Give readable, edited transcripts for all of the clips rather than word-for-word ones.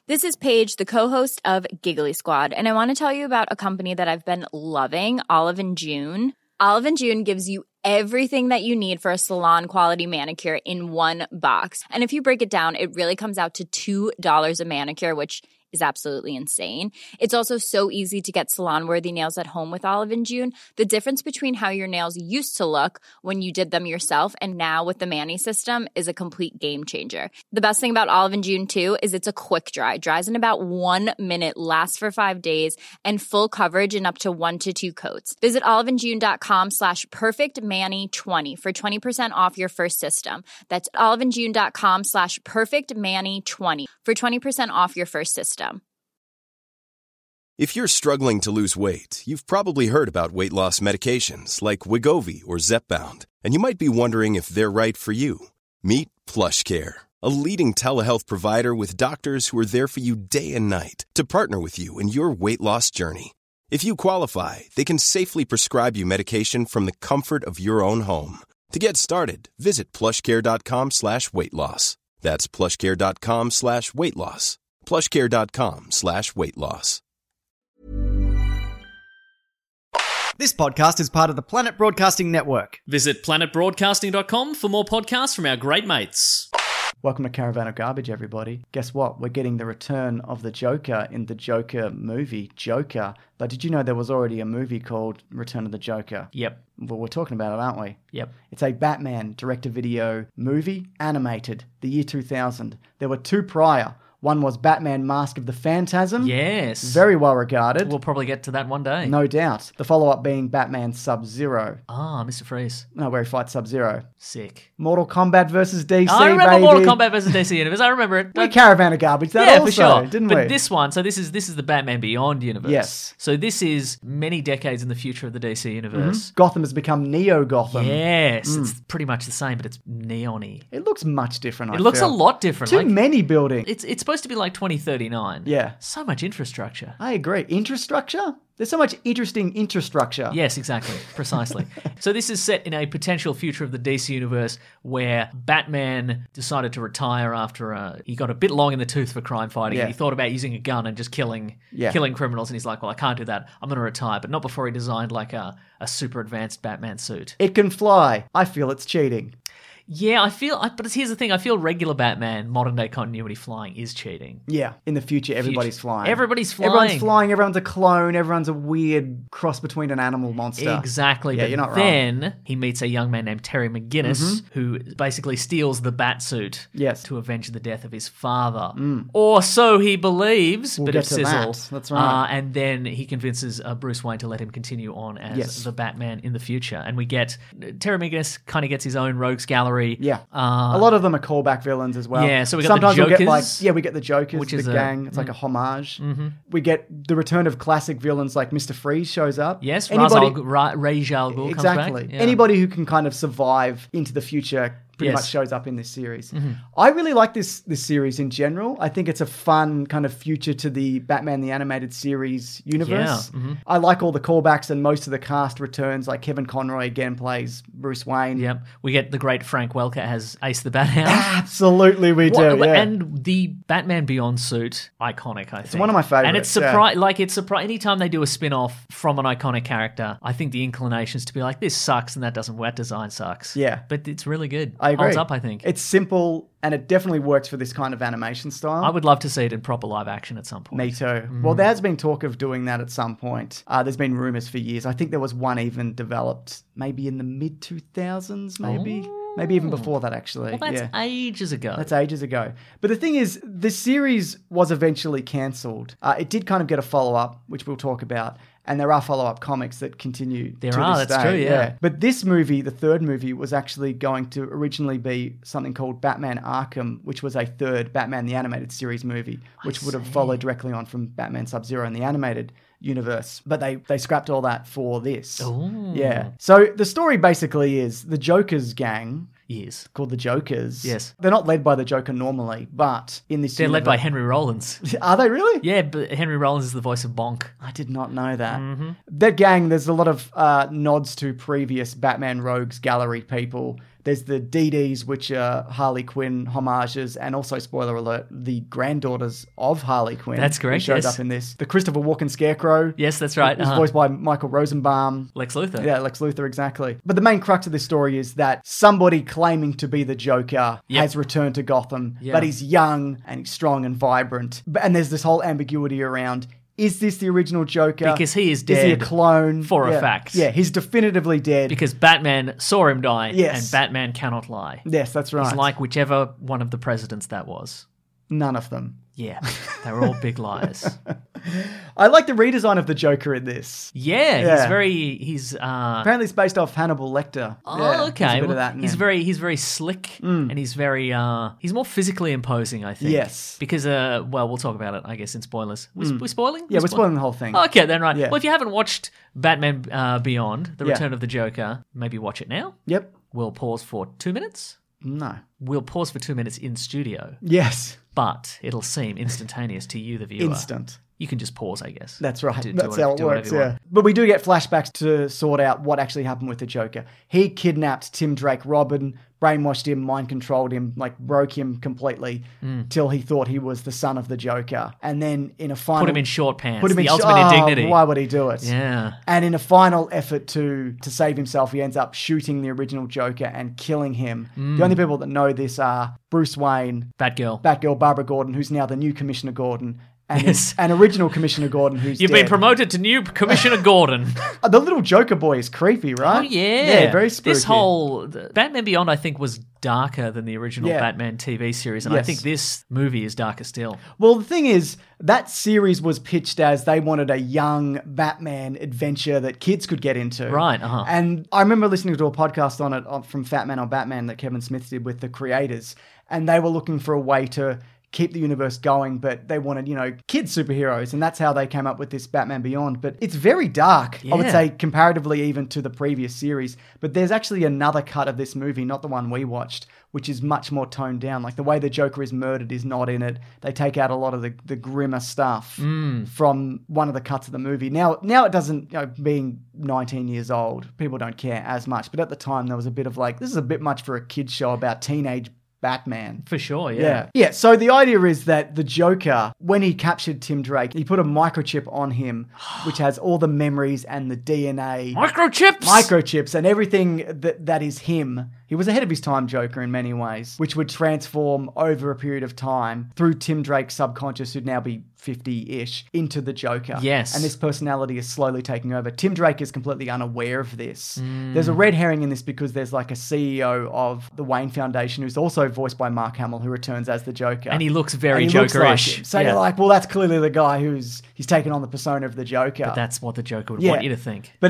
This is Paige, the co-host of Giggly Squad, and I want to tell you about a company that I've been loving, Olive & June. Olive & June gives you everything that you need for a salon-quality manicure in one box. And if you break it down, it really comes out to $2 a manicure, which is absolutely insane. It's also so easy to get salon-worthy nails at home with Olive & June. The difference between how your nails used to look when you did them yourself and now with the Mani system is a complete game changer. The best thing about Olive & June, too, is it's a quick dry. Dries in about 1 minute, lasts for 5 days, and full coverage in up to 1 to 2 coats. Visit oliveandjune.com/perfectmani20 for 20% off your first system. That's oliveandjune.com/perfectmani20 for 20% off your first system. If you're struggling to lose weight, you've probably heard about weight loss medications like Wegovy or Zepbound, and you might be wondering if they're right for you. Meet PlushCare, a leading telehealth provider with doctors who are there for you day and night to partner with you in your weight loss journey. If you qualify, they can safely prescribe you medication from the comfort of your own home. To get started, visit plushcare.com/weight-loss. That's plushcare.com/weight-loss. plushcare.com/weight-loss. This podcast is part of the Planet Broadcasting Network. Visit planetbroadcasting.com for more podcasts from our great mates. Welcome to Caravan of Garbage, everybody. Guess what? We're getting the return of the Joker in the Joker movie, Joker. But did you know there was already a movie called Return of the Joker? Yep. Well, we're talking about it, aren't we? Yep. It's a Batman direct-to-video movie, animated, the year 2000. There were 2 prior. One was Batman Mask of the Phantasm. Yes. Very well regarded. We'll probably get to that one day. No doubt. The follow-up being Batman Sub-Zero. Ah, Mr. Freeze. No, where he fights Sub-Zero. Sick. Mortal Kombat versus DC, I remember baby. Mortal Kombat versus DC Universe. I remember it. We Caravan of Garbage that yeah, also, for sure. didn't we? But this one, so this is the Batman Beyond universe. Yes. So this is many decades in the future of the DC universe. Gotham has become Neo-Gotham. Yes. It's pretty much the same, but it's neon-y. It looks much different, It looks a lot different. Too many buildings. It's supposed to be like 2039. Yeah. So much infrastructure. I agree. Infrastructure? There's so much interesting infrastructure. Yes, exactly. Precisely. So this is set in a potential future of the DC universe where Batman decided to retire after he got a bit long in the tooth for crime fighting. Yeah. And he thought about using a gun and just killing criminals. And he's like, well, I can't do that. I'm going to retire. But not before he designed like a super advanced Batman suit. It can fly. I feel it's cheating. Yeah, but here's the thing. I feel regular Batman, modern day continuity flying is cheating. Yeah. In the future, everybody's flying. Everybody's flying. Everyone's flying. Everyone's a clone. Everyone's a weird cross between an animal monster. Exactly. Yeah, but you're not then wrong. he meets a young man named Terry McGinnis who basically steals the Batsuit to avenge the death of his father. Or so he believes, We'll but get it's to sizzle. that. That's right. And then he convinces Bruce Wayne to let him continue on as the Batman in the future. And we get Terry McGinnis kind of gets his own rogues gallery. Yeah. A lot of them are callback villains as well. Yeah, so we got Sometimes the we'll Jokers. get we get the Jokers, which the is gang. It's like a homage. We get the return of classic villains like Mr. Freeze shows up. Yes, Ra's al Ghul exactly. comes back. Yeah. Anybody who can kind of survive into the future pretty much shows up in this series. I really like this series in general. I think it's a fun kind of future to the Batman the Animated Series universe. Yeah. I like all the callbacks and most of the cast returns. Like Kevin Conroy again plays Bruce Wayne. Yep. We get the great Frank Welker as Ace the Bat Hound. Absolutely we do, yeah. And the Batman Beyond suit, iconic, I think. It's one of my favorites. And it's anytime they do a spin-off from an iconic character, I think the inclination is to be like, this sucks and that design sucks. Yeah. But it's really good. I agree. Holds up, I think. It's simple and it definitely works for this kind of animation style. I would love to see it in proper live action at some point. Me too. Well, there has been talk of doing that at some point. There's been rumors for years. I think there was one even developed maybe in the mid-2000s, maybe. Maybe even before that, actually. Well, that's ages ago. That's ages ago. But the thing is, the series was eventually cancelled. It did kind of get a follow-up, which we'll talk about. And there are follow-up comics that continue to this day. That's true, yeah. But this movie, the third movie, was actually going to originally be something called Batman Arkham, which was a third Batman the Animated Series movie, which would have followed directly on from Batman Sub-Zero in the animated universe. But they scrapped all that for this. Ooh. Yeah. So the story basically is the Joker's gang... Yes. Called the Jokers. Yes. They're not led by the Joker normally, but in this They're led by Henry Rollins. Are they really? Yeah, but Henry Rollins is the voice of Bonk. I did not know that. That gang, there's a lot of nods to previous Batman Rogues Gallery people. There's the DDs, which are Harley Quinn homages, and also, spoiler alert, the granddaughters of Harley Quinn. That's correct, who showed yes. up in this. The Christopher Walken Scarecrow. Yes, that's right. Was voiced by Michael Rosenbaum. Lex Luthor. Yeah, Lex Luthor, exactly. But the main crux of this story is that somebody claiming to be the Joker has returned to Gotham, but he's young and he's strong and vibrant. And there's this whole ambiguity around, is this the original Joker? Because he is dead. Is he a clone? For a fact. Yeah, he's definitively dead. Because Batman saw him die, Yes. and Batman cannot lie. Yes, that's right. He's like whichever one of the presidents that was. None of them. Yeah, they were all big liars. I like the redesign of the Joker in this. Yeah. He's Apparently it's based off Hannibal Lecter. Oh, Yeah, okay. there's a bit of Well, that in he's there. very slick, and he's very he's more physically imposing, I think. Yes. Because we'll talk about it, I guess, in spoilers. We're spoiling? Yeah, we're spoiling the whole thing. Okay, then right. Yeah. Well, if you haven't watched Batman Beyond: The Yeah. Return of the Joker, maybe watch it now. Yep. We'll pause for 2 minutes. No. We'll pause for 2 minutes in studio, Yes. but it'll seem instantaneous to you, the viewer. Instant. You can just pause, I guess. That's right. Do That's how it whatever works, you want. yeah. But we do get flashbacks to sort out what actually happened with the Joker. He kidnapped Tim Drake Robin, brainwashed him, mind controlled him, like broke him completely till he thought he was the son of the Joker. And then in a final... Put him in short pants. Put him the in ultimate indignity. Why would he do it? Yeah. And in a final effort to save himself, he ends up shooting the original Joker and killing him. The only people that know this are Bruce Wayne, Batgirl, Barbara Gordon, who's now the new Commissioner Gordon, and Yes. and original Commissioner Gordon, who's You've dead. been promoted to new Commissioner Gordon. The little Joker boy is creepy, right? Oh, yeah. Yeah, very spooky. This whole... Batman Beyond, I think, was darker than the original Yeah. Batman TV series, and I Yes. think this movie is darker still. Well, the thing is, that series was pitched as they wanted a young Batman adventure that kids could get into. Right, uh-huh. And I remember listening to a podcast on it from Fat Man on Batman that Kevin Smith did with the creators, and they were looking for a way to keep the universe going, but they wanted, kids superheroes, and that's how they came up with this Batman Beyond. But it's very dark, I would Yeah. say, comparatively even to the previous series. But there's actually another cut of this movie, not the one we watched, which is much more toned down. Like the way the Joker is murdered is not in it. They take out a lot of the grimmer stuff from one of the cuts of the movie. Now it doesn't, being 19 years old, people don't care as much. But at the time, there was a bit of like, this is a bit much for a kid's show about teenage Batman. For sure, yeah. Yeah. So the idea is that the Joker, when he captured Tim Drake, he put a microchip on him, which has all the memories and the DNA. Microchips and everything that is him. He was ahead of his time, Joker, in many ways, which would transform over a period of time through Tim Drake's subconscious, who'd now be 50-ish, into the Joker. Yes. And this personality is slowly taking over. Tim Drake is completely unaware of this. There's a red herring in this because there's like a CEO of the Wayne Foundation who's also voiced by Mark Hamill, who returns as the Joker. And he looks very And he looks like Joker-ish. him. So Yeah. you're like, well, that's clearly the guy he's taken on the persona of the Joker. But that's what the Joker would Yeah. want you to think. But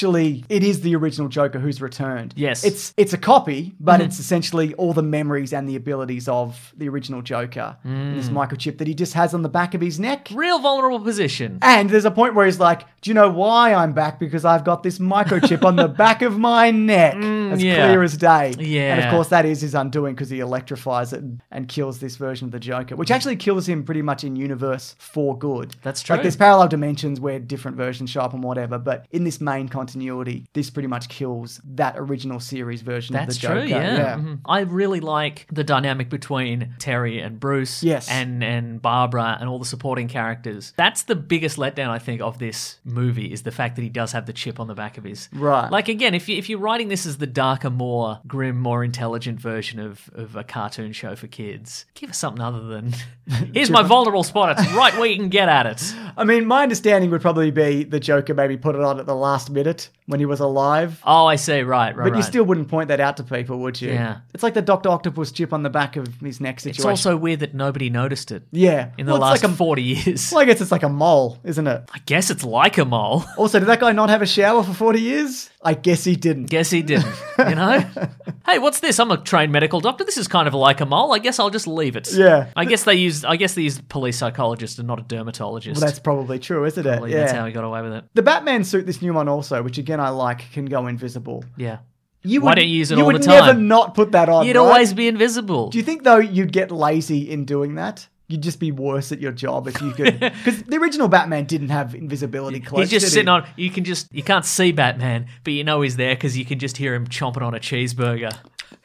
it is the original Joker who's returned. Yes. It's a copy, but it's essentially all the memories and the abilities of the original Joker. This microchip that he just has on the back of his neck. Real vulnerable position. And there's a point where he's like, do you know why I'm back? Because I've got this microchip on the back of my neck. As yeah. clear as day. Yeah. And of course that is his undoing because he electrifies it and kills this version of the Joker, which actually kills him pretty much in universe for good. That's true. Like there's parallel dimensions where different versions show up and whatever, but in this main continuity, this pretty much kills that original series version That's of the Joker. true, yeah. Mhm. I really like the dynamic between Terry and Bruce Yes. and Barbara and all the supporting characters. That's the biggest letdown, I think, of this movie is the fact that he does have the chip on the back of his... Right. Like, again, if you're writing this as the darker, more grim, more intelligent version of a cartoon show for kids, give us something other than, here's my vulnerable spot, it's right where you can get at it. I mean, my understanding would probably be the Joker maybe put it on at the last minute when he was alive. Oh, I see, right. But you still wouldn't point that out to people, would you? Yeah. It's like the Dr. Octopus chip on the back of his neck situation. It's also weird that nobody noticed it yeah. in the Well, it's last like 40 years. Well, I guess it's like a mole, isn't it? I guess it's like a mole. Also, did that guy not have a shower for 40 years? I guess he didn't. Guess he didn't, you know? Hey, what's this? I'm a trained medical doctor. This is kind of like a mole. I guess I'll just leave it. Yeah. I guess they use police psychologists and not a dermatologist. Well, that's probably true, isn't it? Probably Yeah. That's how he got away with it. The Batman suit, this new one also, which again I like, can go invisible. Yeah. You Why don't you use it all the You would time? never not put that on, You'd right? always be invisible. Do you think, though, you'd get lazy in doing that? You'd just be worse at your job if you could... Because the original Batman didn't have invisibility cloaks, He's just did sitting he? on... You can't see Batman, but you know he's there because you can just hear him chomping on a cheeseburger.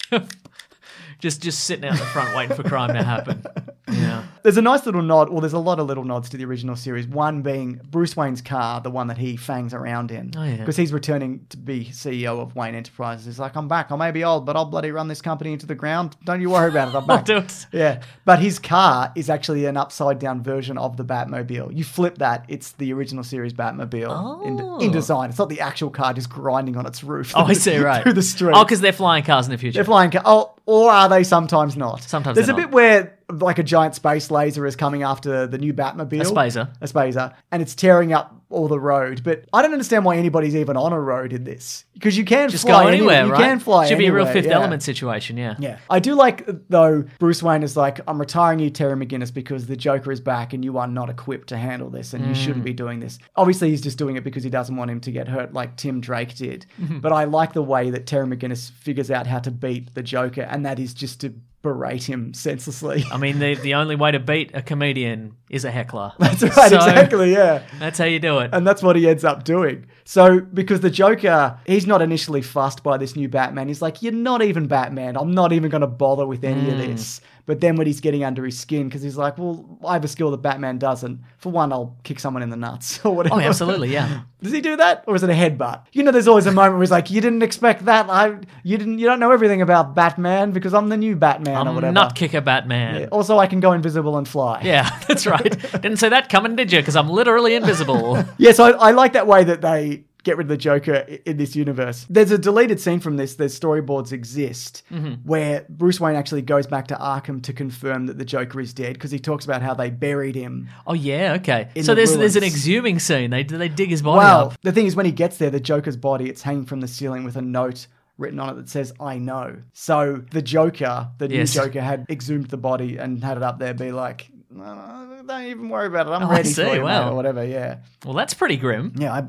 just sitting out the front waiting for crime to happen. Yeah. There's a nice little nod, or there's a lot of little nods to the original series. One being Bruce Wayne's car, the one that he fangs around in. Oh, yeah. Because he's returning to be CEO of Wayne Enterprises. He's like, I'm back. I may be old, but I'll bloody run this company into the ground. Don't you worry about it. I'm back. I'll do it. Yeah. But his car is actually an upside-down version of the Batmobile. You flip that, it's the original series Batmobile in design. It's not the actual car just grinding on its roof. Oh, I see, right. Through the street. Oh, because they're flying cars in the future. They're flying cars. Oh, or are they sometimes not? Sometimes There's they're a bit not. where like a giant space laser is coming after the new Batmobile. A Spacer. And it's tearing up all the road. But I don't understand why anybody's even on a road in this. Because you can Just fly go anywhere, You right? can fly Should be a real anywhere, Fifth yeah. Element situation, yeah. Yeah. I do like, though, Bruce Wayne is like, I'm retiring you, Terry McGinnis, because the Joker is back and you are not equipped to handle this and you shouldn't be doing this. Obviously, he's just doing it because he doesn't want him to get hurt like Tim Drake did. But I like the way that Terry McGinnis figures out how to beat the Joker, and that is just to berate him senselessly. I mean, the only way to beat a comedian is a heckler. That's right, So, exactly, yeah. That's how you do it. And that's what he ends up doing. So, because the Joker, he's not initially fussed by this new Batman. He's like, you're not even Batman. I'm not even going to bother with any of this. But then when he's getting under his skin, because he's like, well, I have a skill that Batman doesn't. For one, I'll kick someone in the nuts or whatever. Oh, absolutely, yeah. Does he do that? Or is it a headbutt? You know, there's always a moment where he's like, you didn't expect that. You don't know everything about Batman because I'm the new Batman or whatever. I'm Nutkicker Batman. Also, I can go invisible and fly. Yeah, that's right. Didn't say that coming, did you? Because I'm literally invisible. Yeah, so I like that way that they get rid of the Joker in this universe. There's a deleted scene from this. There's storyboards exist where Bruce Wayne actually goes back to Arkham to confirm that the Joker is dead because he talks about how they buried him. Oh, yeah, okay. In So the there's an ruins. exhuming scene. They dig his body Well, up. the thing is, when he gets there, the Joker's body, it's hanging from the ceiling with a note written on it that says, I know. So the Joker, the new Yes. Joker, had exhumed the body and had it up there be like, no, don't even worry about it. I'm I ready see, for you, wow. mate," or whatever, yeah. Well, that's pretty grim. Yeah,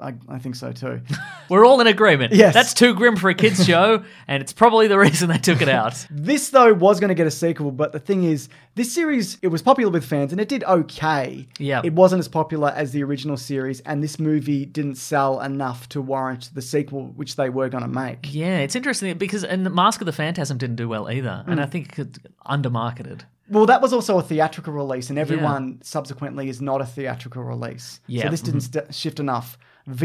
I think so too. We're all in agreement. Yes. That's too grim for a kid's show, and it's probably the reason they took it out. This, though, was going to get a sequel, but the thing is, this series, it was popular with fans, and it did okay. Yeah. It wasn't as popular as the original series, and this movie didn't sell enough to warrant the sequel, which they were going to make. Yeah, it's interesting because and the Mask of the Phantasm didn't do well either, and I think it undermarketed. Well, that was also a theatrical release, and everyone subsequently is not a theatrical release. Yeah. So this didn't shift enough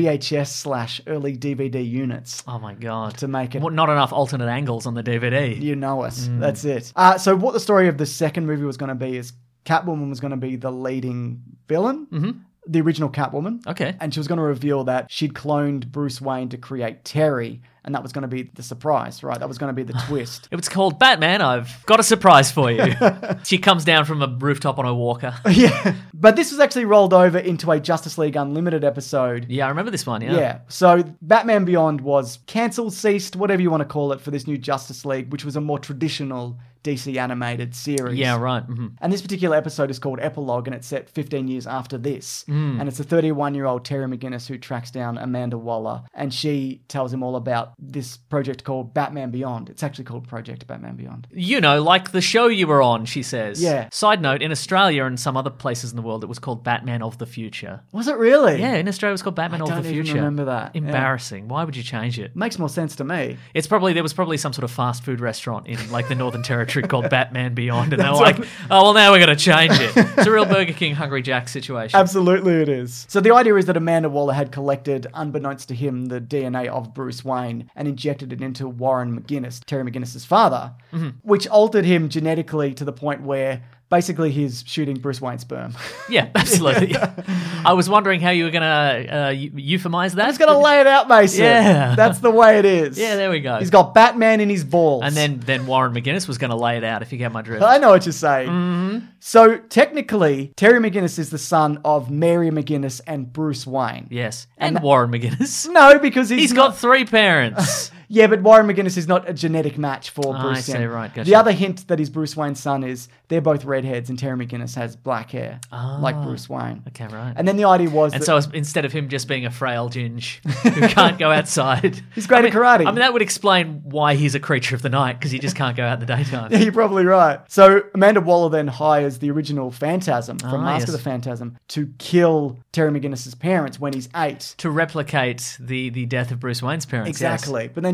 VHS/early DVD units. Oh my god! To make it- not enough alternate angles on the DVD. You know us. That's it. So what the story of the second movie was going to be is Catwoman was going to be the leading villain. The original Catwoman. Okay. And she was going to reveal that she'd cloned Bruce Wayne to create Terry, and that was going to be the surprise, right? That was going to be the twist. It was called Batman. I've got a surprise for you. She comes down from a rooftop on a walker. Yeah. But this was actually rolled over into a Justice League Unlimited episode. Yeah, I remember this one. Yeah. Yeah. So Batman Beyond was cancelled, ceased, whatever you want to call it, for this new Justice League, which was a more traditional DC animated series. Yeah. Right. Mm-hmm. And this particular episode is called Epilogue, and it's set 15 years after this. And it's a 31-year-old Terry McGinnis who tracks down Amanda Waller, and she tells him all about this project called Batman Beyond. It's actually called Project Batman Beyond. You know, like the show you were on, she says. Yeah. Side note, in Australia and some other places in the world, it was called Batman of the Future. Was it really? Yeah, in Australia it was called Batman I of the don't even Future. remember that. Yeah. Embarrassing. Why would you change it? Makes more sense to me. There was probably some sort of fast food restaurant in like the Northern Territory called Batman Beyond, and they're like, oh, well, now we're going to change it. It's a real Burger King Hungry Jack situation. Absolutely it is. So the idea is that Amanda Waller had collected, unbeknownst to him, the DNA of Bruce Wayne and injected it into Warren McGinnis, Terry McGinnis' father, which altered him genetically to the point where basically he's shooting Bruce Wayne's sperm. Yeah, absolutely. I was wondering how you were going to euphemize that. I'm just going to lay it out, Mason. Yeah. That's the way it is. Yeah, there we go. He's got Batman in his balls. And then Warren McGinnis was going to lay it out, if you get my drift. I know what you're saying. So technically, Terry McGinnis is the son of Mary McGinnis and Bruce Wayne. Yes. And Warren McGinnis. No, because He's got 3 parents. Yeah, but Warren McGinnis is not a genetic match for I Bruce see, Wayne. right, gotcha. The other hint that he's Bruce Wayne's son is they're both redheads and Terry McGinnis has black hair, like Bruce Wayne. Okay, right. And then the idea was And that... so instead of him just being a frail ginge who can't go outside... He's great at karate. I mean, that would explain why he's a creature of the night, because he just can't go out in the daytime. Yeah, you're probably right. So Amanda Waller then hires the original Phantasm from Mask of yes. the Phantasm to kill Terry McGinnis' parents when he's 8. To replicate the death of Bruce Wayne's parents. Exactly. Yes. But then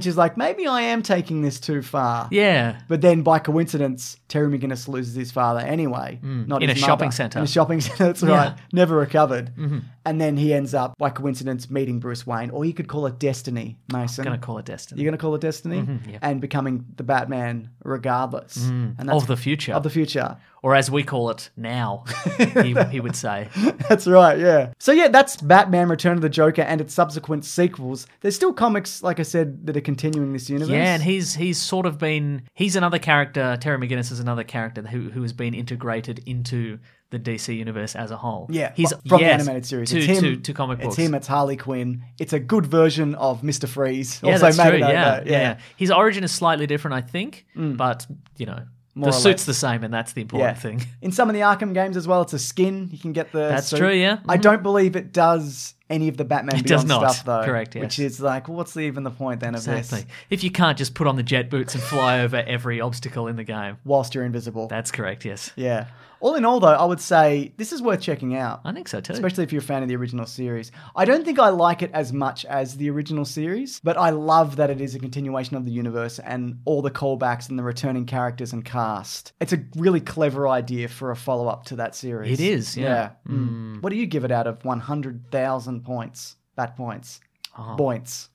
she's like, maybe I am taking this too far. Yeah. But then by coincidence, Terry McGinnis loses his father anyway. Not In his a mother. shopping centre. In a shopping centre, that's right. Never recovered. And then he ends up, by coincidence, meeting Bruce Wayne. Or you could call it destiny, Mason. I'm going to call it destiny. You're going to call it destiny? Yep. And becoming the Batman regardless. And Of the future. Of the future. Or as we call it now, he would say. That's right, yeah. So yeah, that's Batman Return of the Joker and its subsequent sequels. There's still comics, like I said, that are continuing this universe. Yeah, and he's sort of been... He's another character, Terry McGinnis is another character who has been integrated into the DC universe as a whole. Yeah, he's from the animated series. To, it's him, to comic books. It's him, it's Harley Quinn. It's a good version of Mr. Freeze. Yeah, Also that's made true, it yeah. His origin is slightly different, I think, but, you know... More the or suit's less. the same, and that's the important thing. In some of the Arkham games as well, it's a skin. You can get the That's suit. true, yeah. I don't believe it does any of the Batman It Beyond does not. stuff, though. Correct, yes. Which is like, what's even the point then of Exactly. this? If you can't just put on the jet boots and fly over every obstacle in the game. Whilst you're invisible. That's correct, yes. Yeah. All in all, though, I would say this is worth checking out. I think so too. Especially if you're a fan of the original series. I don't think I like it as much as the original series, but I love that it is a continuation of the universe and all the callbacks and the returning characters and cast. It's a really clever idea for a follow-up to that series. It is, yeah. What do you give it out of 100,000 points? Bat points. Points.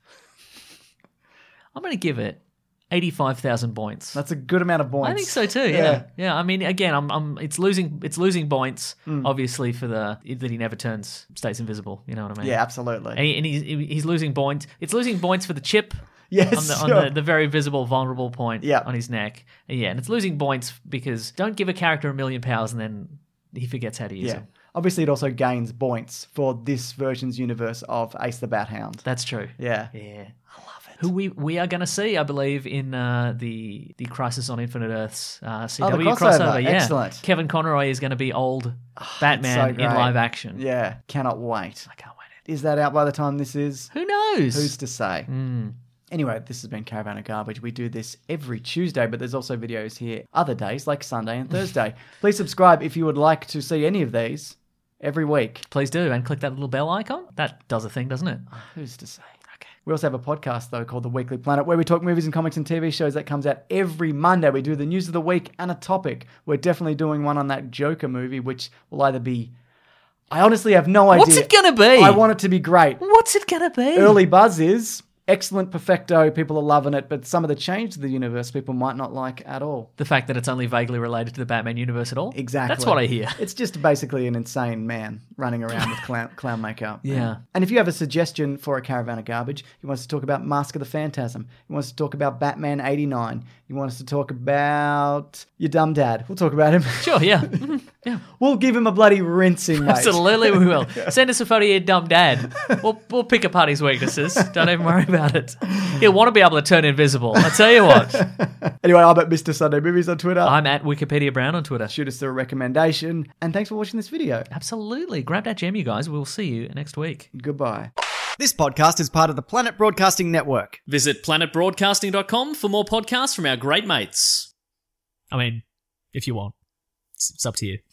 I'm going to give it 85,000 points. That's a good amount of points. I think so too. Yeah. I mean, again, it's losing points, obviously, for that he never stays invisible. You know what I mean? Yeah, absolutely. And he's losing points. It's losing points for the chip. Yes, on the very visible, vulnerable point Yeah. on his neck. Yeah, and it's losing points because don't give a character a million powers and then he forgets how to use them. Obviously, it also gains points for this version's universe of Ace the Bat Hound. That's true. Yeah. Yeah. I love it. Who we are going to see, I believe, in the Crisis on Infinite Earths CW crossover. Yeah. Excellent. Kevin Conroy is going to be old It's Batman so great. in live action. Yeah, cannot wait. I can't wait. Is that out by the time this is? Who knows? Who's to say? Anyway, this has been Caravan of Garbage. We do this every Tuesday, but there's also videos here other days like Sunday and Thursday. Please subscribe if you would like to see any of these every week. Please do, and click that little bell icon. That does a thing, doesn't it? Who's to say? Okay. We also have a podcast, though, called The Weekly Planet, where we talk movies and comics and TV shows. That comes out every Monday. We do the news of the week and a topic. We're definitely doing one on that Joker movie, which will either be... I honestly have no idea. What's it going to be? I want it to be great. What's it going to be? Early buzz is excellent, perfecto, people are loving it, but some of the change to the universe people might not like at all. The fact that it's only vaguely related to the Batman universe at all? Exactly. That's what I hear. It's just basically an insane man running around with clown makeup. Yeah. And if you have a suggestion for a Caravan of Garbage, you want us to talk about Mask of the Phantasm, you want us to talk about Batman 89, you want us to talk about your dumb dad, we'll talk about him. Sure, yeah. Yeah. We'll give him a bloody rinsing, mate. Absolutely, we will. Send us a photo of your dumb dad. We'll pick apart his weaknesses. Don't even worry about it. He'll want to be able to turn invisible. I tell you what. Anyway, I'm at Mr. Sunday Movies on Twitter. I'm at Wikipedia Brown on Twitter. Shoot us through a recommendation. And thanks for watching this video. Absolutely. Grab that gem, you guys. We'll see you next week. Goodbye. This podcast is part of the Planet Broadcasting Network. Visit planetbroadcasting.com for more podcasts from our great mates. I mean, if you want. It's up to you.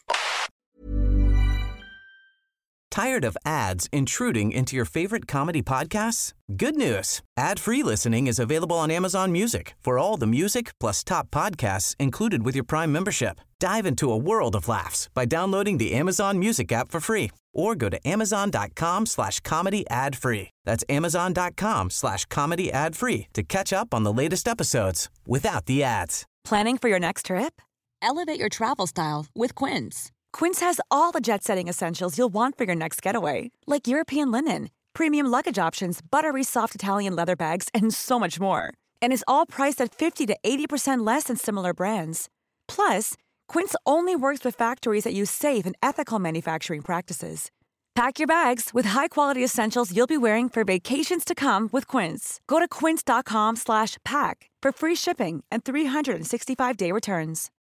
Tired of ads intruding into your favorite comedy podcasts? Good news. Ad-free listening is available on Amazon Music for all the music plus top podcasts included with your Prime membership. Dive into a world of laughs by downloading the Amazon Music app for free or go to amazon.com/comedy ad-free. That's amazon.com/comedy ad-free to catch up on the latest episodes without the ads. Planning for your next trip? Elevate your travel style with Quince. Quince has all the jet-setting essentials you'll want for your next getaway, like European linen, premium luggage options, buttery soft Italian leather bags, and so much more. And is all priced at 50 to 80% less than similar brands. Plus, Quince only works with factories that use safe and ethical manufacturing practices. Pack your bags with high-quality essentials you'll be wearing for vacations to come with Quince. Go to quince.com/pack for free shipping and 365-day returns.